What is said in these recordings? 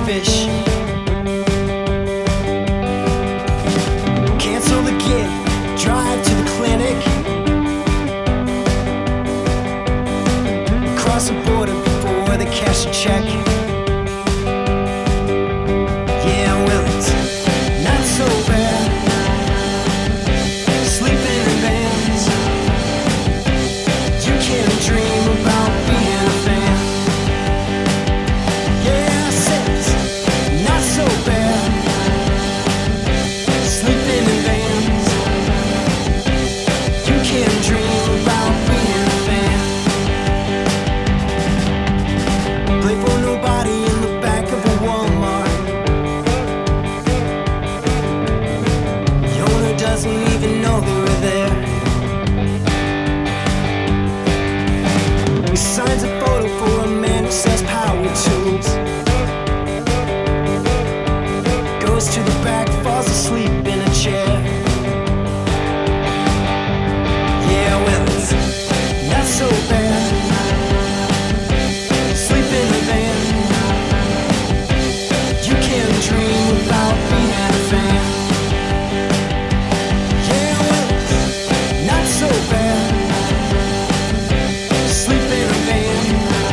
fish. Cancel the gig, drive to the clinic. Cross the border before they cash a check. Yeah, well, it's not so bad. Sleeping in vans. You can dream about being a fan. Yeah, I said it's not so bad. Sleeping in vans. You can dream about being a fan. Play for nobody in the back of a Walmart. The owner doesn't even know they were there. He signs a photo for a man who sells power tools. Goes to the back, falls asleep in a chair. Yeah, well, it's not so bad. Sleep in a van. You can dream about being a fan. Yeah, well, it's not so bad. Sleep in a van.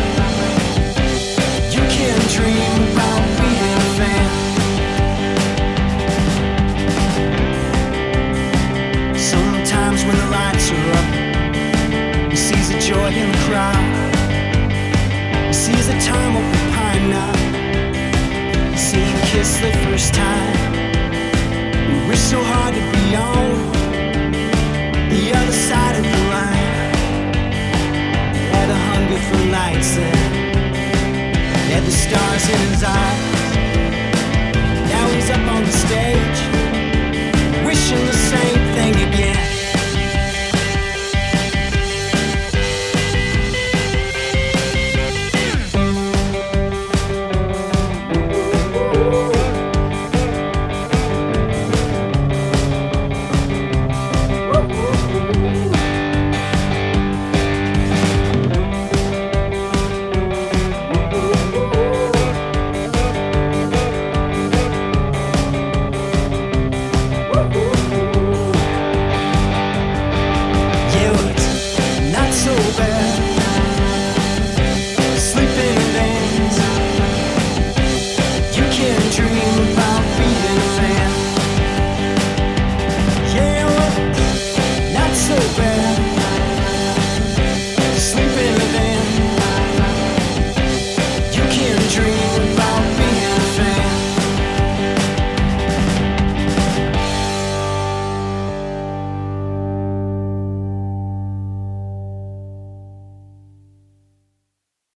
You can dream about being a fan. Sometimes when the lights are up, he sees the joy in the crowd. He sees the time of the pine knot. He see him kiss the first time. He wished so hard to be on the other side of the line. He had a hunger for lights there. He had the stars in his eyes. Now he's up on the stage.